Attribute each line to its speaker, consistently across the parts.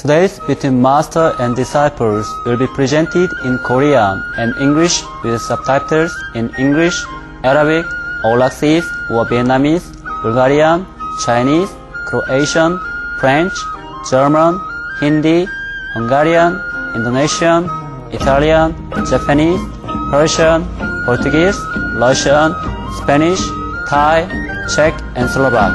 Speaker 1: Today's between master and disciples will be presented in Korean and English with subtitles in English, Arabic, Aulacese or Vietnamese, Bulgarian, Chinese, Croatian, French, German, Hindi, Hungarian, Indonesian, Italian, Japanese, Persian, Portuguese, Russian, Spanish, Thai, Czech, and Slovak.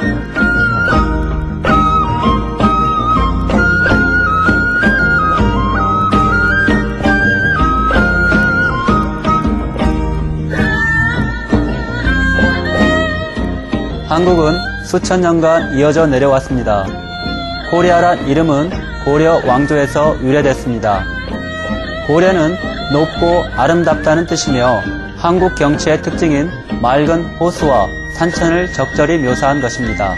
Speaker 1: 한국은 수천 년간 이어져 내려왔습니다. 고려란 이름은 고려 왕조에서 유래됐습니다. 고려는 높고 아름답다는 뜻이며 한국 경치의 특징인 맑은 호수와 산천을 적절히 묘사한 것입니다.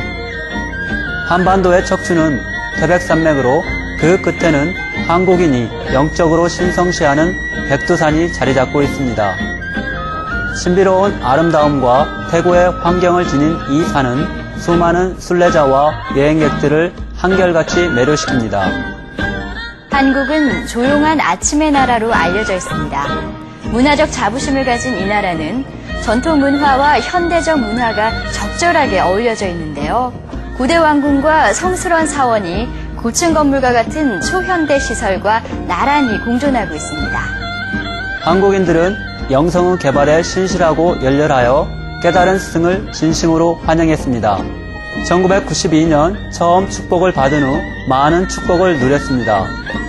Speaker 1: 한반도의 척추는 태백산맥으로 그 끝에는 한국인이 영적으로 신성시하는 백두산이 자리 잡고 있습니다. 신비로운 아름다움과 태고의 환경을 지닌 이 산은 수많은 순례자와 여행객들을 한결같이 매료시킵니다.
Speaker 2: 한국은 조용한 아침의 나라로 알려져 있습니다. 문화적 자부심을 가진 이 나라는 전통 문화와 현대적 문화가 적절하게 어울려져 있는데요. 고대 왕궁과 성스러운 사원이 고층 건물과 같은 초현대 시설과 나란히 공존하고 있습니다.
Speaker 1: 한국인들은 영성의 개발에 신실하고 열렬하여 깨달은 스승을 진심으로 환영했습니다. 1992년 처음 축복을 받은 후 많은 축복을 누렸습니다.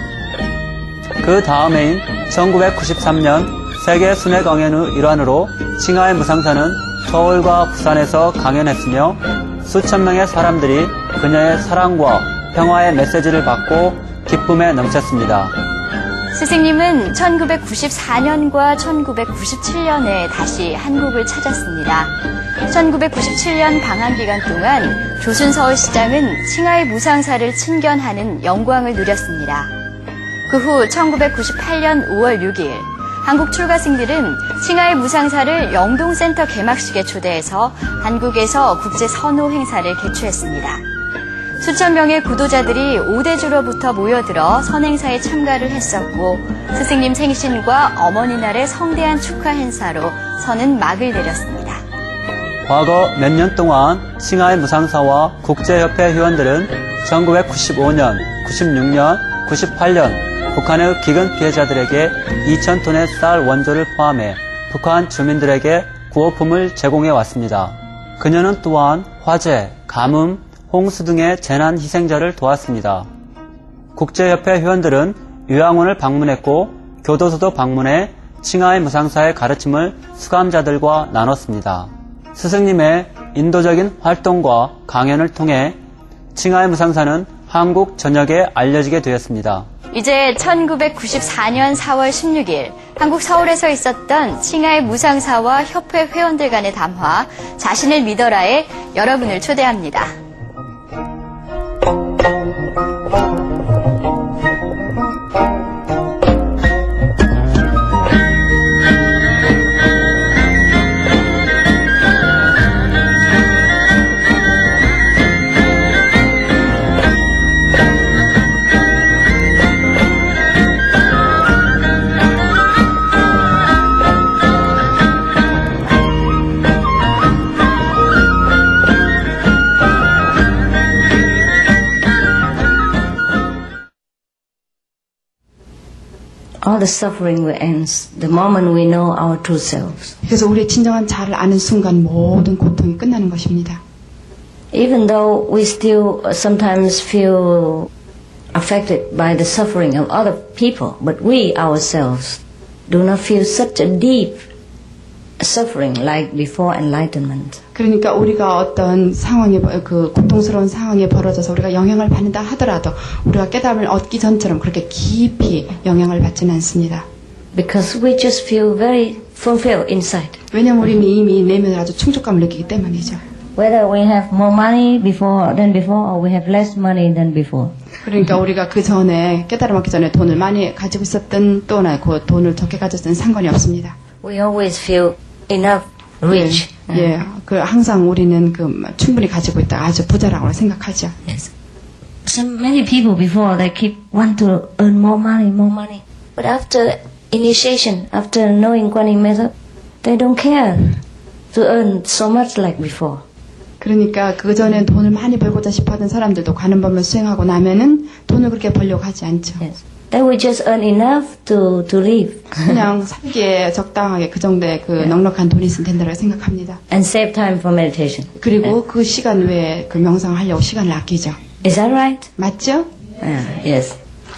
Speaker 1: 그 다음해인 1993년 세계 순회 강연의 일환으로 칭하의 무상사는 서울과 부산에서 강연했으며 수천 명의 사람들이 그녀의 사랑과 평화의 메시지를 받고 기쁨에 넘쳤습니다.
Speaker 2: 스승님은 1994년과 1997년에 다시 한국을 찾았습니다. 1997년 방한 기간 동안 조순서울시장은 칭하의 무상사를 친견하는 영광을 누렸습니다. 그 후 1998년 5월 6일 한국 출가생들은 칭하의 무상사를 영동센터 개막식에 초대해서 한국에서 국제선호 행사를 개최했습니다. 수천 명의 구도자들이 오대주로부터 모여들어 선행사에 참가를 했었고 스승님 생신과 어머니날의 성대한 축하 행사로 선은 막을 내렸습니다.
Speaker 1: 과거 몇 년 동안 칭하의 무상사와 국제협회 회원들은 1995년, 96년, 98년 북한의 기근 피해자들에게 2,000톤의 쌀 원조를 포함해 북한 주민들에게 구호품을 제공해 왔습니다. 그녀는 또한 화재, 가뭄, 홍수 등의 재난 희생자를 도왔습니다. 국제협회 회원들은 요양원을 방문했고 교도소도 방문해 칭하의 무상사의 가르침을 수감자들과 나눴습니다. 스승님의 인도적인 활동과 강연을 통해 칭하의 무상사는 한국 전역에 알려지게 되었습니다.
Speaker 2: 이제 1994년 4월 16일 한국 서울에서 있었던 칭하의 무상사와 협회 회원들 간의 담화 자신을 믿어라에 여러분을 초대합니다.
Speaker 3: All the suffering will end the moment we know our true selves.
Speaker 4: 그래서 우리의 진정한 자아를 아는 순간 모든 고통이 끝나는 것입니다.
Speaker 3: Even though we still sometimes feel affected by the suffering of other people, but we ourselves do not feel such a deep suffering like before enlightenment.
Speaker 4: 그러니까 우리가 어떤 상황에 그 고통스러운 상황에 벌어져서 우리가 영향을 받는다 하더라도 우리가 깨달음을 얻기 전처럼 그렇게 깊이 영향을 받지는 않습니다.
Speaker 3: Because we just feel very fulfilled inside.
Speaker 4: 왜냐하면 우리는 이미 내면에 아주 충족감을 느끼기 때문이죠.
Speaker 3: Whether we have more money than before or we have less money than before.
Speaker 4: 그러니까 우리가 그 전에 깨달음 얻기 전에 돈을 많이 가지고 있었던 또나 그 돈을 적게 가졌던 상관이 없습니다.
Speaker 3: We always feel enough, rich.
Speaker 4: 예, 그 항상 우리는 그 충분히 가지고 있다, 아주 부자라고 생각하죠.
Speaker 3: Yes. many people before they keep want to earn more money. But after initiation, after knowing Guanyin method, they don't care to earn so much like before.
Speaker 4: 그러니까 그 전엔 돈을 많이 벌고자 싶어하던 사람들도 관음법을 수행하고 나면은 돈을 그렇게 벌려고 하지 않죠.
Speaker 3: Yes. They will just earn enough to live.
Speaker 4: 그냥 살기에 적당하게 그 정도의 그 넉넉한 돈이 있으면 된다고 생각합니다.
Speaker 3: And save time for meditation.
Speaker 4: 그리고 그 시간 외에 그 명상을 하려고 시간을 아끼죠.
Speaker 3: Is that right?
Speaker 4: 맞죠?
Speaker 3: Yes.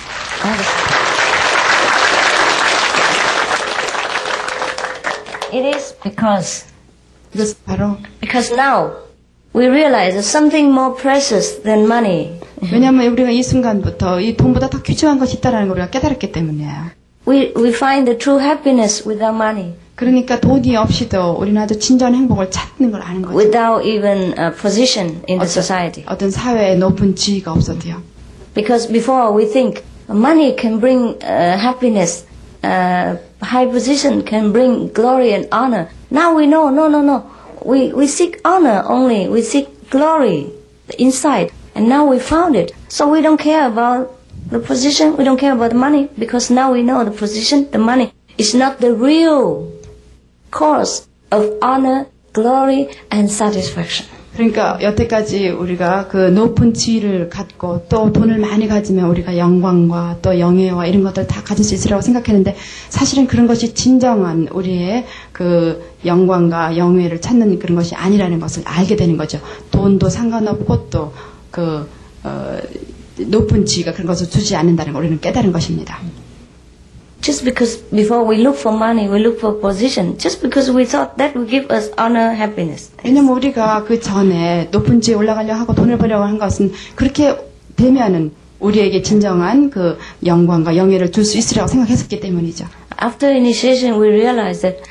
Speaker 3: It is because
Speaker 4: 이것은 바로
Speaker 3: now we realize there's something more precious than money.
Speaker 4: 왜냐하면 우리가 이 순간부터 이 돈보다 더 귀중한 것이 있다는 걸 우리가 깨달았기 때문이에요.
Speaker 3: We find the true happiness without money.
Speaker 4: 그러니까 돈이 없이도 우리는 아주 진정한 행복을 찾는 걸 아는 거죠.
Speaker 3: Without even a position in the society.
Speaker 4: 어떤 사회에 높은 지위가 없어도요.
Speaker 3: Because before we think money can bring happiness, high position can bring glory and honor. Now we know, no. We seek honor only. We seek glory inside. And now we found it. So we don't care about the position. We don't care about the money. Because now we know the position, the money is not the real cause of honor, glory, and satisfaction.
Speaker 4: 그러니까 여태까지 우리가 그 높은 지위를 갖고 또 돈을 많이 가지면 우리가 영광과 또 영예와 이런 것들 다 가질 수 있으라고 생각했는데 사실은 그런 것이 진정한 우리의 그 영광과 영예를 찾는 그런 것이 아니라는 것을 알게 되는 거죠. 돈도 상관없고 또 그 높은 지위가 그런 것을 주지 않는다는 걸 우리는 깨달은 것입니다.
Speaker 3: Just because before we look for money, we look for position. Just because we thought that would give us honor, happiness.
Speaker 4: 왜냐면 우리가 그 전에 높은 지위에 올라가려 하고 돈을 벌려고 한 것은 그렇게 되면은 우리에게 진정한 그 영광과 영예를 줄 수 있으라고 생각했었기 때문이죠.
Speaker 3: After initiation, we realize that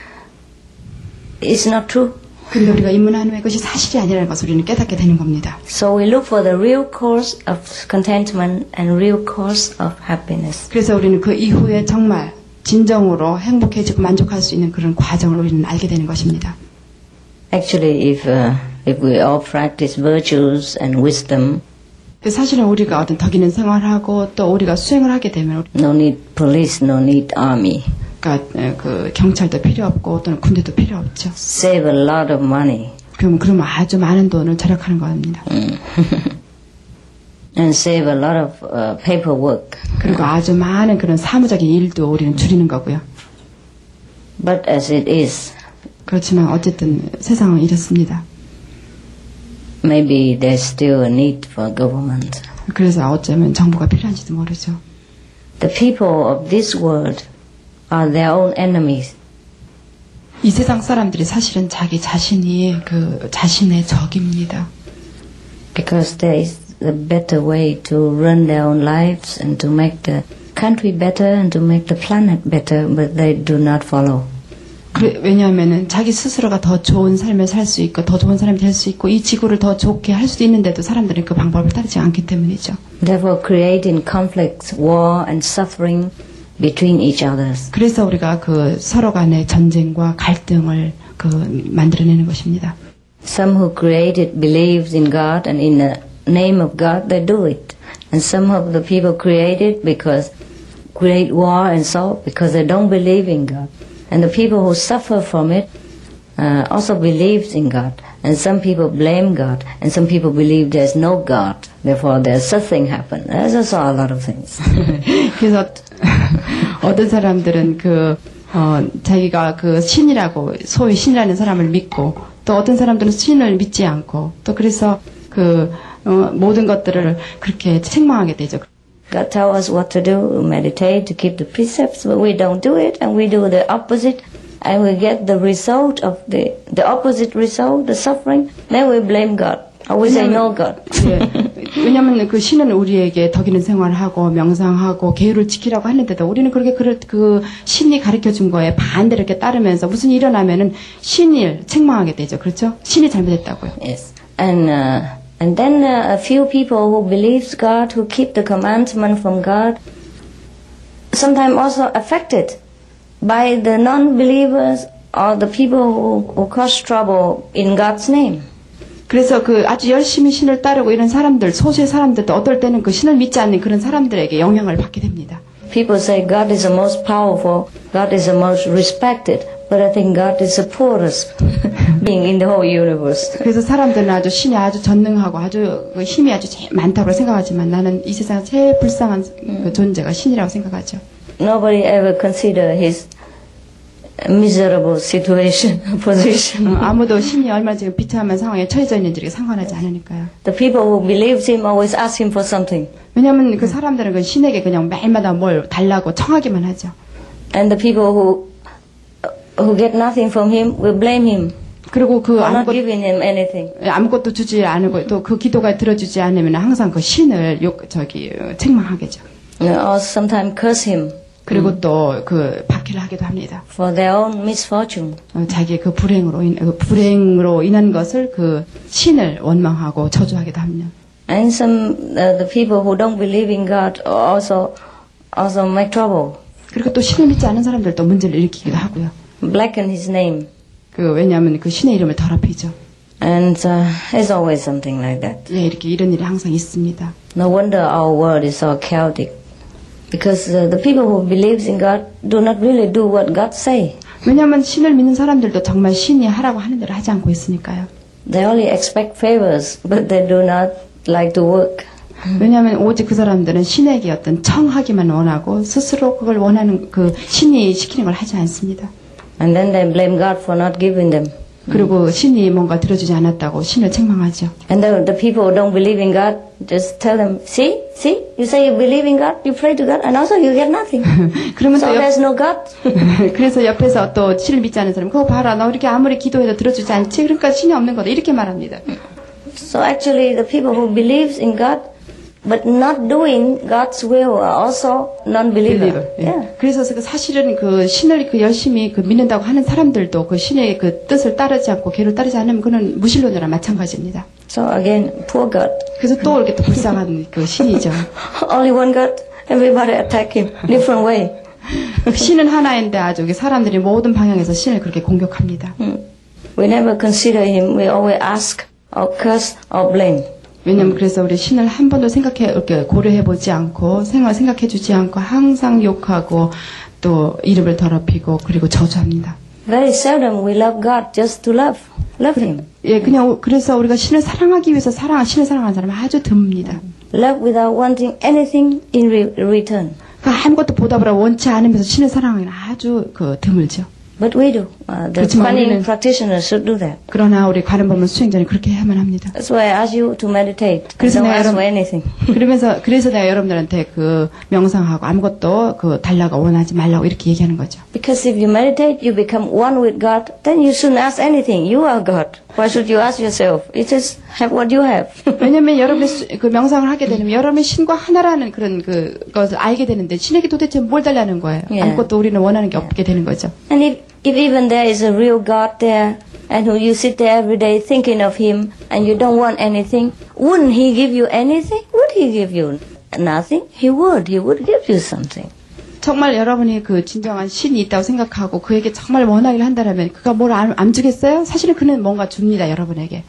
Speaker 3: it's not true.
Speaker 4: 근데 우리가 입문한 후에 그것이 사실이 아니라는 것을 우리는 깨닫게 되는 겁니다.
Speaker 3: So we look for the real cause of contentment and real cause of happiness.
Speaker 4: 그래서 우리는 그 이후에 정말 진정으로 행복해지고 만족할 수 있는 그런 과정을 우리는 알게 되는 것입니다.
Speaker 3: Actually, if we all practice virtues and wisdom,
Speaker 4: 사실은 우리가 어떤 덕 있는 생활하고 또 우리가 수행을 하게 되면
Speaker 3: no need police, no need army.
Speaker 4: 그러니까 그 경찰도 필요 없고 또는 군대도 필요 없죠.
Speaker 3: Save a lot of money.
Speaker 4: 그러면 아주 많은 돈을 절약하는 겁니다.
Speaker 3: And save a lot of paperwork.
Speaker 4: 그리고 아주 많은 그런 사무적인 일도 우리는 줄이는 거고요.
Speaker 3: But as it is,
Speaker 4: 그렇지만 어쨌든 세상은 이렇습니다.
Speaker 3: Maybe there's still a need for government.
Speaker 4: 그래서 어쩌면 정부가 필요한지도 모르죠.
Speaker 3: The people of this world are their own enemies.
Speaker 4: 이 세상 사람들이 사실은 자기 자신이 그 자신의 적입니다.
Speaker 3: Because there is a better way to run their own lives and to make the country better and to make the planet better, but they do not follow.
Speaker 4: 왜냐하면은 자기 스스로가 더 좋은 삶을 살 수 있고 더 좋은 사람이 될 수 있고 이 지구를 더 좋게 할 수도 있는데도 사람들은 그 방법을 따르지 않기 때문이죠.
Speaker 3: Therefore, creating conflicts, war, and suffering between each others.
Speaker 4: 그래서 우리가 그 서로 간의 전쟁과 갈등을 그 만들어내는 것입니다.
Speaker 3: Some who created believes in God and in the name of God they do it, and some of the people created because create war and so because they don't believe in God. And the people who suffer from it also believes in God. And some people blame God. And some people believe there's no God. Therefore, there's something happen. There's also a lot of things.
Speaker 4: 그래서 어떤 사람들은 자기가 그 신이라고 소위 신이라는 사람을 믿고 또 어떤 사람들은 신을 믿지 않고 또 그래서 모든 것들을 그렇게 책망하게 되죠.
Speaker 3: God tells us what to do, meditate, to keep the precepts, but we don't do it, and we do the opposite, and we get the result of the opposite result, the suffering, then we blame God, or we say no God.
Speaker 4: 예, 왜냐하면 그 신은 우리에게 덕 있는 생활을 하고 명상하고 계율을 지키라고 하는데도 우리는 그렇게 그 신이 가르쳐준 거에 반대로 이렇게 따르면서 무슨 일이 일어나면은 신을 책망하게 되죠. 그렇죠? 신이 잘못했다고요.
Speaker 3: Yes. And then a few people who believes God, who keep the commandment from God, sometimes also affected by the non-believers or the people who cause trouble in God's name.
Speaker 4: 그래서 그 아주 열심히 신을 따르고 이런 사람들, 소수의 사람들도 어떨 때는 그 신을 믿지 않는 그런 사람들에게 영향을 받게 됩니다.
Speaker 3: People say God is the most powerful, God is the most respected, but I think God is the poorest being in the whole universe.
Speaker 4: 그래서 사람들은 아주 신이 아주 전능하고 아주 그 힘이 아주 제일 많다고 생각하지만 나는 이 세상 제일 불쌍한 그 존재가 신이라고 생각하죠.
Speaker 3: Nobody ever consider his miserable situation, position.
Speaker 4: 아무도 신이 얼마나 지금 비참한 상황에 처해져 있는지를 상관하지 않으니까요.
Speaker 3: The people who believes him always ask him for something.
Speaker 4: 왜냐하면 그 사람들은 그 신에게 그냥 매일마다 뭘 달라고 청하기만 하죠.
Speaker 3: And the people who get nothing from him will blame him
Speaker 4: 그리고 그
Speaker 3: for not giving him anything.
Speaker 4: 아무것도 주지 않고 또 그 기도가 들어주지 않으면 항상 그 신을 책망하겠죠.
Speaker 3: Or sometimes curse him
Speaker 4: 그리고 또 그 박해를 하기도 합니다.
Speaker 3: for their own misfortune.
Speaker 4: 자기의 그 불행으로 인한 것을 그 신을 원망하고 저주하기도 합니다.
Speaker 3: And some the people who don't believe in God also make trouble.
Speaker 4: 그리고 또 신을 믿지 않은 사람들도 문제를 일으키기도 하고요.
Speaker 3: Blacken his name.
Speaker 4: 왜냐하면 그 신의 이름을 더럽히죠.
Speaker 3: And there's always something like that.
Speaker 4: 예, 이렇게 이런 일이 항상 있습니다.
Speaker 3: No wonder our world is so chaotic. Because the people who believes in God do not really do what God say.
Speaker 4: 왜냐하면 신을 믿는 사람들도 정말 신이 하라고 하는 대로 하지 않고 있으니까요.
Speaker 3: They only expect favors, but they do not like to work.
Speaker 4: 왜냐하면 오직 그 사람들은 신에게 어떤 청하기만 원하고 스스로 그걸 원하는 그 신이 시키는 걸 하지 않습니다.
Speaker 3: And then they blame God for not giving them.
Speaker 4: 그리고 신이 뭔가 들어주지 않았다고 신을 책망하죠.
Speaker 3: And the people who don't believe in God just tell them, see, you say you believe in God, you pray to God, and also you get nothing.
Speaker 4: 그러면
Speaker 3: So
Speaker 4: 또
Speaker 3: there's no God.
Speaker 4: 그래서 옆에서 또 신을 믿지 않는 사람, 그거 봐라, 너 이렇게 아무리 기도해도 들어주지 않지? 그러니까 신이 없는 거다. 이렇게 말합니다.
Speaker 3: So actually the people who believes in God but not doing God's will are also non-believer. Yeah.
Speaker 4: 그래서 사실은 그 신을 그 열심히 그 믿는다고 하는 사람들도 그 신의 그 뜻을 따르지 않고 계를 따르지 않으면 그는 무신론자랑 마찬가지입니다.
Speaker 3: So again, poor God.
Speaker 4: 그래서 또 이렇게 또 불쌍한 그 신이죠.
Speaker 3: Only one God, everybody attack him different way.
Speaker 4: 신은 하나인데 아주 사람들이 모든 방향에서 신을 그렇게 공격합니다.
Speaker 3: We never consider him. We always ask or curse or blame.
Speaker 4: 왜냐면 그래서 우리 신을 한 번도 이렇게 고려해보지 않고 생각해주지 않고 항상 욕하고 또 이름을 더럽히고 그리고 저주합니다.
Speaker 3: Very seldom we love God just to love him.
Speaker 4: 예, 그냥 그래서 우리가 신을 사랑하기 위해서 신을 사랑하는 사람은 아주 드뭅니다.
Speaker 3: Love without wanting anything in return.
Speaker 4: 그러니까 아무것도 보답을 원치 않으면서 신을 사랑하기는 아주 드물죠.
Speaker 3: But we do. The Kuan practitioners should do that.
Speaker 4: 그러나 우리 관음법문 수행자는 그렇게 해야만 합니다.
Speaker 3: That's why I ask you to meditate.
Speaker 4: 그래서
Speaker 3: Don't ask for anything.
Speaker 4: 그래서 내가 여러분들한테 명상하고 아무것도 달라고 원하지 말라고 이렇게 얘기하는 거죠.
Speaker 3: Because if you meditate, you become one with God. Then you shouldn't ask anything. You are God. Why should you ask yourself? It is have what you have.
Speaker 4: 왜냐면 여러분의 그 명상을 하게 되면 여러분의 신과 하나라는 그런 것을 알게 되는데 신에게 도대체 뭘 달라는 거예요. 아무것도 우리는 원하는 게 없게 되는 거죠.
Speaker 3: And if even there is a real God there, and who you sit there every day thinking of Him, and you don't want anything, wouldn't He give you anything? Would He give you nothing? He would give you something.
Speaker 4: 정말 여러분이 그 진정한 신이 있다고 생각하고 그에게 정말 원하기를 한다면 그가 뭘 안 주겠어요? 사실은 그는 뭔가 줍니다, 여러분에게.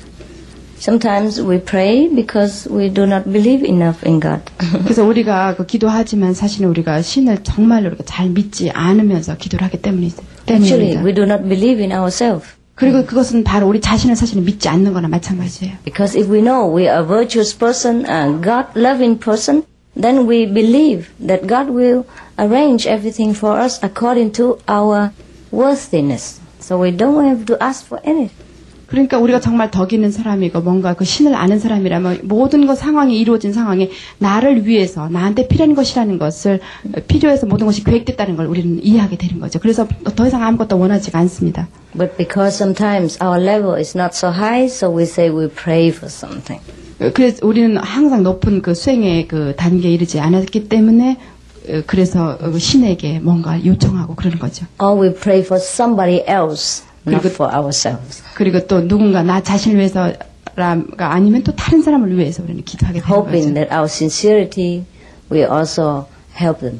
Speaker 3: Sometimes we pray because we do not believe enough in God.
Speaker 4: 그래서 우리가 기도하지만 사실은 우리가 신을 정말로 이렇게 잘 믿지 않으면서 기도를 하기 때문입니다.
Speaker 3: Actually, we do not believe in ourselves.
Speaker 4: 그리고 그것은 바로 우리 자신을 사실은 믿지 않는 거나 마찬가지예요.
Speaker 3: Because if we know we are a virtuous person, a God-loving person, then we believe that God will arrange everything for us according to our worthiness. So we don't have to ask for anything.
Speaker 4: 그러니까 우리가 정말 덕 있는 사람이고 뭔가 그 신을 아는 사람이라면 모든 것 상황이 이루어진 상황에 나를 위해서 나한테 필요한 것이라는 것을 필요해서 모든 것이 계획됐다는 걸 우리는 이해하게 되는 거죠. 그래서 더 이상 아무것도 원하지가 않습니다.
Speaker 3: But because sometimes our level is not so high, so we say we pray for something.
Speaker 4: 그래서 우리는 항상 높은 그 수행의 그 단계에 이르지 않았기 때문에 그래서 신에게 뭔가 요청하고 그러는 거죠.
Speaker 3: Or we pray for somebody else. Not for ourselves.
Speaker 4: 그리고 또 누군가 나 자신을 위해서가 아니면 또 다른 사람을 위해서 우리는 기도하게 되는
Speaker 3: Hoping
Speaker 4: 거죠.
Speaker 3: that our sincerity will also help them.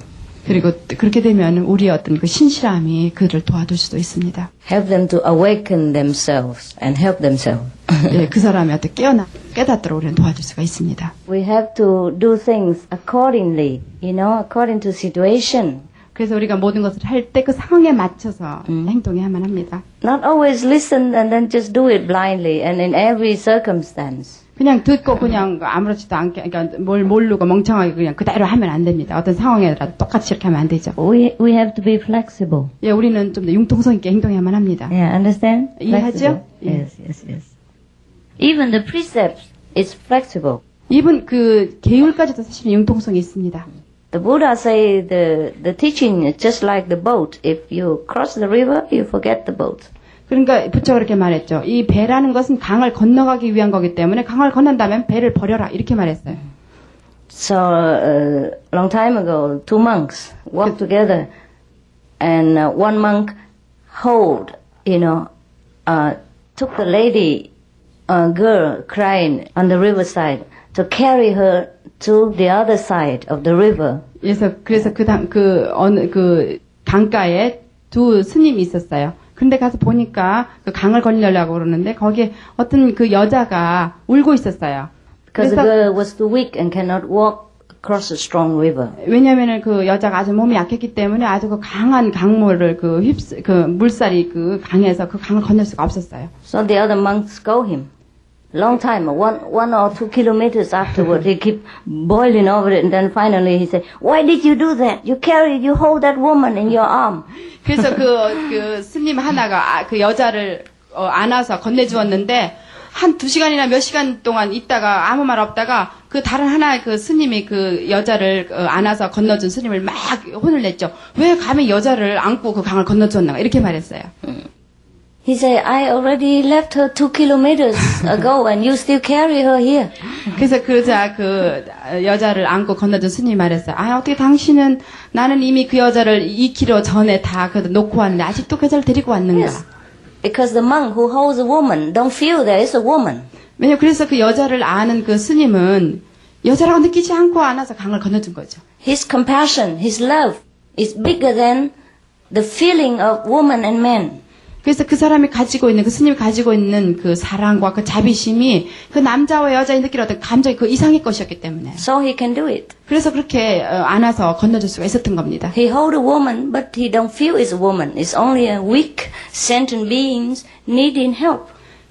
Speaker 4: 그리고 그렇게 되면 우리의 어떤 그 신실함이 그를 도와줄 수도 있습니다.
Speaker 3: Help them to awaken themselves and help themselves.
Speaker 4: 예, 그 사람이 어떻게 깨닫도록 우리는 도와줄 수가 있습니다.
Speaker 3: We have to do things accordingly, according to situation.
Speaker 4: 그래서 우리가 모든 것을 할 때 그 상황에 맞춰서 행동해야만 합니다.
Speaker 3: Not always listen and then just do it blindly and in every circumstance.
Speaker 4: 그냥 듣고 그냥 아무렇지도 않게, 그러니까 뭘 모르고 멍청하게 그냥 그대로 하면 안 됩니다. 어떤 상황에라도 똑같이 이렇게 하면 안 되죠.
Speaker 3: We have to be flexible.
Speaker 4: 예, 우리는 좀 더 융통성 있게 행동해야만 합니다.
Speaker 3: Yeah, understand?
Speaker 4: 이해하죠?
Speaker 3: Yes, yes, yes. Even the precepts is flexible.
Speaker 4: 이분 그 계율까지도 사실은 융통성이 있습니다.
Speaker 3: The Buddha say the teaching is just like the boat. If you cross the river, you forget the boat.
Speaker 4: 그러니까 부처가 그렇게 말했죠. 이 배라는 것은 강을 건너가기 위한 거기 때문에 강을 건넌다면 배를 버려라 이렇게 말했어요.
Speaker 3: So long time ago, two monks walked together, and one monk took the lady girl crying on the riverside to carry her to the other side of the river.
Speaker 4: 그래서 그 강가에 두 스님이 있었어요. 근데 가서 보니까 그 강을 건너려고 그러는데 거기에 어떤 그 여자가 울고 있었어요.
Speaker 3: Because the girl was too weak and cannot walk across a strong river.
Speaker 4: 왜냐면은 그 여자가 아주 몸이 약했기 때문에 아주 그 강한 강물을 그 물살이 그 강에서 그 강을 건널 수가 없었어요.
Speaker 3: So the other monks scold him. Long time, one or 2 kilometers afterward, he kept boiling over it, and then finally he said, "Why did you do that? You hold that woman in your arm."
Speaker 4: 그래서 그 스님 하나가 그 여자를 안아서 건네주었는데 한 2시간이나 몇 시간 동안 있다가 아무 말 없다가 그 다른 하나의 그 스님이 그 여자를 안아서 건너준 스님을 막 혼을 냈죠. 왜 감히 여자를 안고 그 강을 건너줬나 이렇게 말했어요.
Speaker 3: He said, I already left her 2 kilometers ago and you still carry her here.
Speaker 4: 그래서 그러자 그 여자를 안고 건너준 스님이 말했어요. 어떻게 당신은 나는 이미 그 여자를 2km 전에 다 놓고 왔는데 아직도 그 여자를 데리고 왔는가?
Speaker 3: Yes. Because the monk who holds a woman don't feel there is a woman.
Speaker 4: 왜냐면 그래서 그 여자를 아는 그 스님은 여자라고 느끼지 않고 안아서 강을 건너준 거죠.
Speaker 3: His compassion, his love is bigger than the feeling of woman and man.
Speaker 4: 그래서 그 사람이 가지고 있는, 그 스님이 가지고 있는 그 사랑과 그 자비심이 그 남자와 여자의 느끼는 어떤 감정이 그 이상의 것이었기 때문에.
Speaker 3: So he can do it.
Speaker 4: 그래서 그렇게 안아서 건너줄 수가 있었던 겁니다.
Speaker 3: He hold a woman, but he don't feel it's a woman. It's only a weak, sentient beings needing help.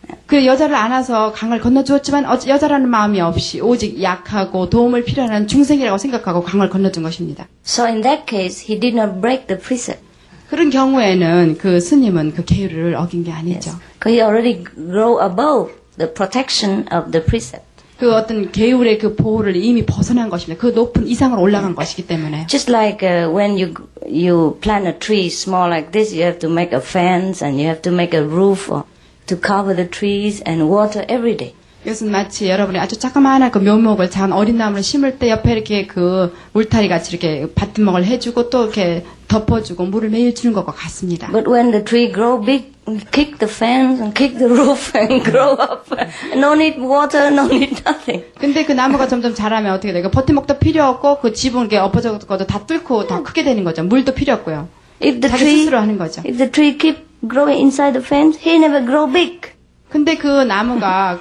Speaker 4: 그 여자를 안아서 강을 건너주었지만 여자라는 마음이 없이 오직 약하고 도움을 필요한 중생이라고 생각하고 강을 건너준 것입니다.
Speaker 3: So in that case, he did not break the precept.
Speaker 4: 그런 경우에는 그 스님은 그 계율을 어긴 게 아니죠.
Speaker 3: Because he already grow above the protection of the precept.
Speaker 4: 그 어떤 계율의 그 보호를 이미 벗어난 것입니다. 그 높은 이상으로 올라간 것이기 때문에.
Speaker 3: Just like when you plant a tree small like this, you have to make a fence and you have to make a roof to cover the trees and water every day.
Speaker 4: 이것은 마치 여러분이 아주 조그마한 그 묘목을 작은 어린 나무를 심을 때 옆에 이렇게 그 울타리 같이 이렇게 밭두먹을 해주고 또 이렇게 덮어주고 물을 매일 주는 것과 같습니다.
Speaker 3: But when the tree grow big, kick the fence and kick the roof and grow up. No need water, no need nothing.
Speaker 4: 근데 그 나무가 점점 자라면 어떻게 돼요? 버팀목도 필요 없고 그 지붕 이렇게 엎어져 것도 다 뚫고 더 크게 되는 거죠. 물도 필요 없고요. 자기 스스로 하는 거죠.
Speaker 3: If the tree keep growing inside the fence, he never grow big.
Speaker 4: 근데 그 나무가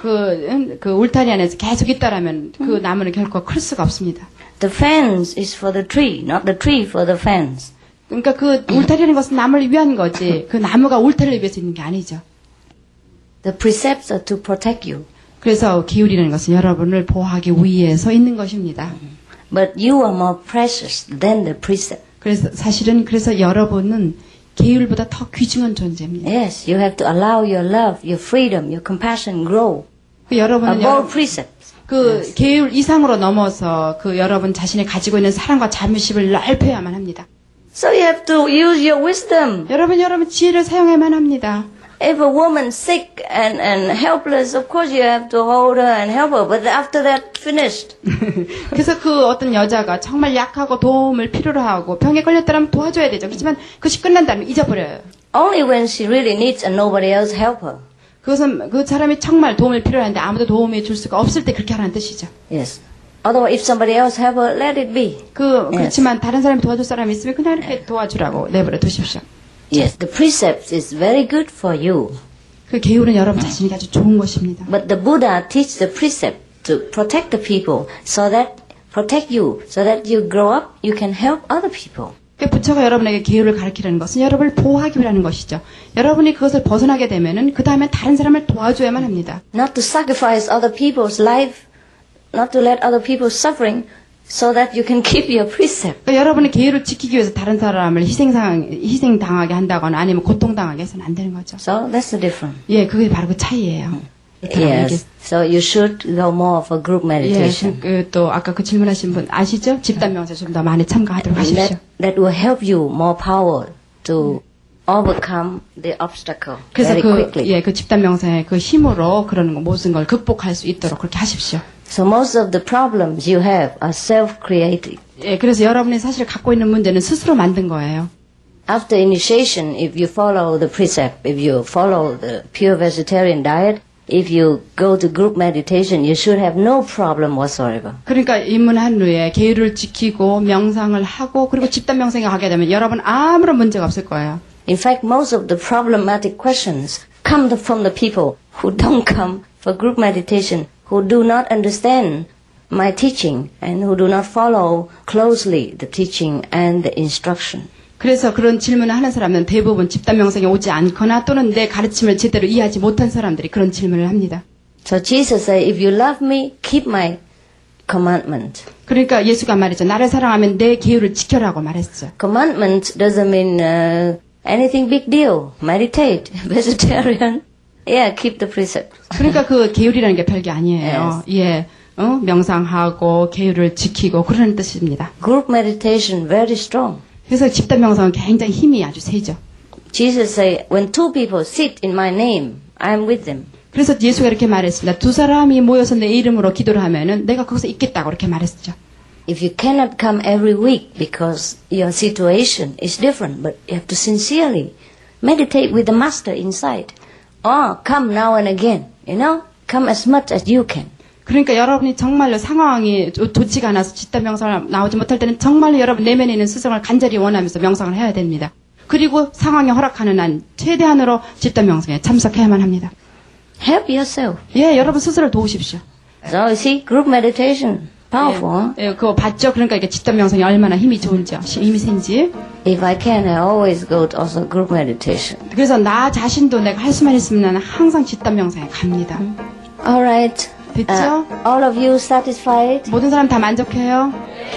Speaker 4: 그 울타리 안에서 계속 있다라면 그 나무는 결코 클 수가 없습니다.
Speaker 3: The fence is for the tree, not the tree for the fence.
Speaker 4: 그러니까 그 울타리라는 것은 나무를 위한 거지 그 나무가 울타리를 위해서 있는 게 아니죠.
Speaker 3: The precepts are to protect you.
Speaker 4: 그래서 기울이라는 것은 여러분을 보호하기 위해서 있는 것입니다.
Speaker 3: But you are more precious than the precept.
Speaker 4: 그래서 사실은 여러분은 계율보다 더 귀중한 존재입니다.
Speaker 3: Yes, you have to allow your love, your freedom, your compassion grow
Speaker 4: 여러분은
Speaker 3: above precepts.
Speaker 4: 그 계율 이상으로 넘어서 그 여러분 자신이 가지고 있는 사랑과 자비심을 넓혀야만 합니다.
Speaker 3: So you have to use your wisdom.
Speaker 4: 여러분 지혜를 사용해야만 합니다.
Speaker 3: If a woman's sick and helpless, of course you have to hold her and help her. But after that, finished.
Speaker 4: 그래서 그 어떤 여자가 정말 약하고 도움을 필요로 하고 병에 걸렸다면 도와줘야 되죠. 그렇지만 그것이 끝난 다음에 잊어버려요.
Speaker 3: Only when she really needs and nobody else help her.
Speaker 4: 그것은 그 사람이 정말 도움을 필요로 하는데 아무도 도움이 줄 수가 없을 때 그렇게 하라는 뜻이죠.
Speaker 3: Yes. Otherwise, if somebody else have her, let it be.
Speaker 4: 그렇지만 다른 사람이 도와줄 사람이 있으면 그냥 이렇게 도와주라고 내버려 두십시오.
Speaker 3: Yes, the precept is very good for you.
Speaker 4: 그 계율은 여러분 자신에게 아주 좋은 것입니다.
Speaker 3: But the Buddha teaches the precept to protect the people protect you, so that you grow up, you can help other people.
Speaker 4: 부처가 여러분에게 계율을 가르치려는 것은 여러분을 보호하기 위하는 것이죠. 여러분이 그것을 벗어나게 되면은 그 다음에 다른 사람을 도와줘야만 합니다.
Speaker 3: Not to sacrifice other people's life, not to let other people suffering, so that you can keep your precept.
Speaker 4: 그러니까 여러분의 계율을 지키기 위해서 다른 사람을 희생당하게 한다거나 아니면 고통당하게 해서는 안 되는 거죠.
Speaker 3: So that's the difference.
Speaker 4: 예, 그게 바로 그 차이예요.
Speaker 3: Yes. So you should go more for group meditation.
Speaker 4: 예, 또 아까 그 질문하신 분 아시죠? 집단 명상에 좀 더 많이 참가하도록 하십시오.
Speaker 3: That will help you more power to overcome the obstacle
Speaker 4: 그래서
Speaker 3: very quickly.
Speaker 4: 그 집단 명상의 그 힘으로 그런 모든 걸 극복할 수 있도록 그렇게 하십시오.
Speaker 3: So most of the problems you have are self-created.
Speaker 4: 예, 그래서 여러분이 사실 갖고 있는 문제는 스스로 만든 거예요.
Speaker 3: After initiation, if you follow the precept, if you follow the pure vegetarian diet, if you go to group meditation, you should have no problem whatsoever.
Speaker 4: 그러니까 입문한 후에 계율을 지키고 명상을 하고 그리고 집단 명상에 가게 되면 여러분 아무런 문제가 없을 거예요.
Speaker 3: In fact, most of the problematic questions come from the people who don't come for group meditation, who do not understand my teaching and who do not follow closely the teaching and the instruction.
Speaker 4: 그래서 그런 질문을 하는 사람은 대부분 집단 명상에 오지 않거나 또는 내 가르침을 제대로 이해하지 못한 사람들이 그런 질문을 합니다.
Speaker 3: So Jesus said, if you love me, keep my commandment.
Speaker 4: 그러니까 예수가 말했죠. 나를 사랑하면 내 계율을 지켜라고 말했죠.
Speaker 3: Commandment doesn't mean anything big deal. Meditate, vegetarian. Yeah, keep the precept.
Speaker 4: 그러니까 그 계율이라는 게 별게 아니에요.
Speaker 3: Yes.
Speaker 4: 예, 명상하고 계율을 지키고 그런 뜻입니다.
Speaker 3: Group meditation very strong.
Speaker 4: 그래서 집단 명상은 굉장히 힘이 아주 세죠.
Speaker 3: Jesus said, when two people sit in my name, I am with them.
Speaker 4: 그래서 예수가 이렇게 말했습니다. 두 사람이 모여서 내 이름으로 기도를 하면은 내가 거기서 있겠다고 이렇게 말했죠.
Speaker 3: If you cannot come every week because your situation is different, but you have to sincerely meditate with the master inside. Or come now and again, come as much as you can.
Speaker 4: 그러니까 여러분이 정말로 상황이 좋지가 않아서 집단 명상을 나오지 못할 때는 정말로 여러분 내면에 있는 스승을 간절히 원하면서 명상을 해야 됩니다. 그리고 상황이 허락하는 한 최대한으로 집단 명상에 참석해야만 합니다.
Speaker 3: Help yourself.
Speaker 4: 예, 여러분 스스로를 도우십시오.
Speaker 3: So you see, group meditation, powerful.
Speaker 4: 예, 그거 봤죠? 그러니까 이게 집단 명상이 얼마나 힘이 좋은지요. 힘이 센지.
Speaker 3: If I can, I always go to also group meditation.
Speaker 4: 그래서 나 자신도 내가 할 수만 있으면 나는 항상 집단 명상에 갑니다.
Speaker 3: All right.
Speaker 4: 됐죠?
Speaker 3: All of you satisfied?
Speaker 4: 모든 사람 다 만족해요?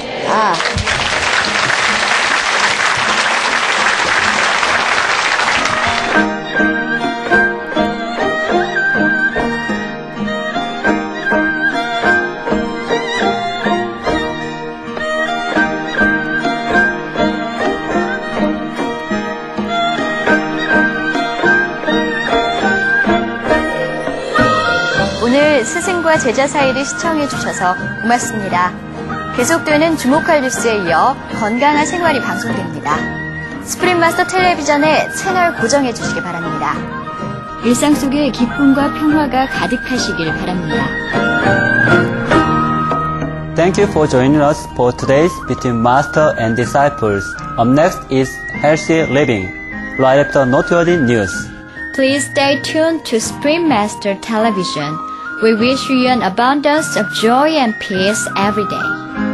Speaker 2: 오늘 스승과 제자 사이를 시청해 주셔서 고맙습니다. 계속되는 주목할 뉴스에 이어 건강한 생활이 방송됩니다. 스프링마스터 텔레비전에 채널 고정해 주시기 바랍니다. 일상 속에 기쁨과 평화가 가득하시길 바랍니다.
Speaker 1: Thank you for joining us for today's Between Master and Disciples. Up next is Healthy Living, right after noteworthy news.
Speaker 2: Please stay tuned to Springmaster Television. We wish you an abundance of joy and peace every day.